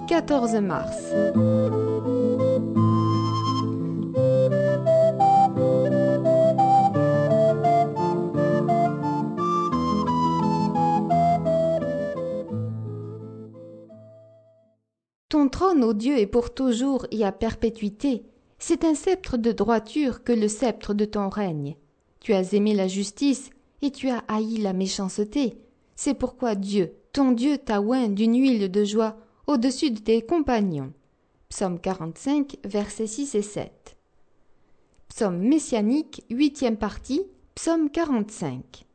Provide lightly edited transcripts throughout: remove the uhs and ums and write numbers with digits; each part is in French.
14 mars. Ton trône, ô Dieu, est pour toujours et à perpétuité. C'est un sceptre de droiture que le sceptre de ton règne. Tu as aimé la justice et tu as haï la méchanceté. C'est pourquoi Dieu, ton Dieu, t'a oint d'une huile de joie au-dessus de tes compagnons. Psaume 45, versets 6 et 7. Psaume messianique, 8e partie, psaume 45.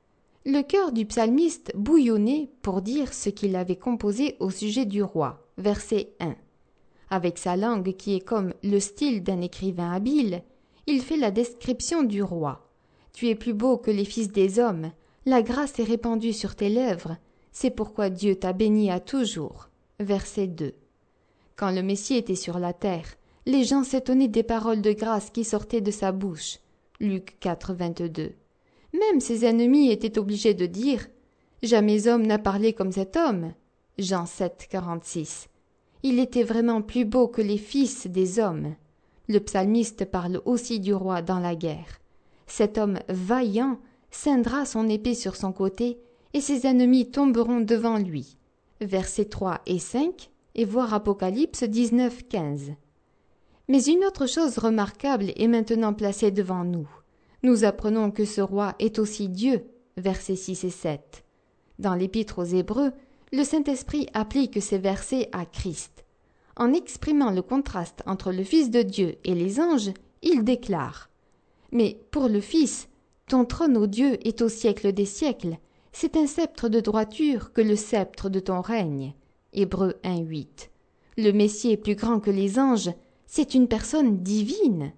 Le cœur du psalmiste bouillonnait pour dire ce qu'il avait composé au sujet du roi. Verset 1. Avec sa langue qui est comme le style d'un écrivain habile, il fait la description du roi. Tu es plus beau que les fils des hommes, la grâce est répandue sur tes lèvres, c'est pourquoi Dieu t'a béni à toujours. Verset 2. Quand le Messie était sur la terre, les gens s'étonnaient des paroles de grâce qui sortaient de sa bouche. Luc 4, 22. Même ses ennemis étaient obligés de dire « Jamais homme n'a parlé comme cet homme ». Jean 7, 46. Il était vraiment plus beau que les fils des hommes. Le psalmiste parle aussi du roi dans la guerre. Cet homme vaillant scindra son épée sur son côté et ses ennemis tomberont devant lui. Versets 3 et 5 et voir Apocalypse 19, 15. Mais une autre chose remarquable est maintenant placée devant nous. Nous apprenons que ce roi est aussi Dieu. Versets 6 et 7. Dans l'Épître aux Hébreux, le Saint-Esprit applique ces versets à Christ. En exprimant le contraste entre le Fils de Dieu et les anges, il déclare « Mais pour le Fils, ton trône, ô Dieu, est au siècle des siècles. C'est un sceptre de droiture que le sceptre de ton règne. » Hébreux 1, 8. Le Messie est plus grand que les anges. C'est une personne divine.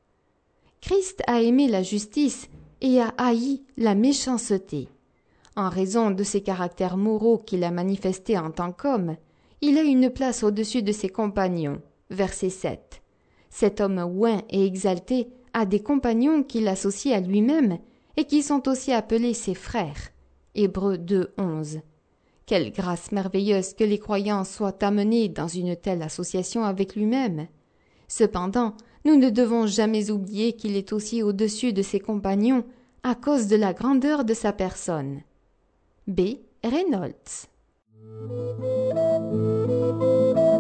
Christ a aimé la justice et a haï la méchanceté. En raison de ses caractères moraux qu'il a manifestés en tant qu'homme, il a une place au-dessus de ses compagnons. Verset 7. Cet homme oint et exalté a des compagnons qu'il associe à lui-même et qui sont aussi appelés ses frères. Hébreux 2, 11. Quelle grâce merveilleuse que les croyants soient amenés dans une telle association avec lui-même. Cependant, nous ne devons jamais oublier qu'il est aussi au-dessus de ses compagnons à cause de la grandeur de sa personne. B. Reynolds.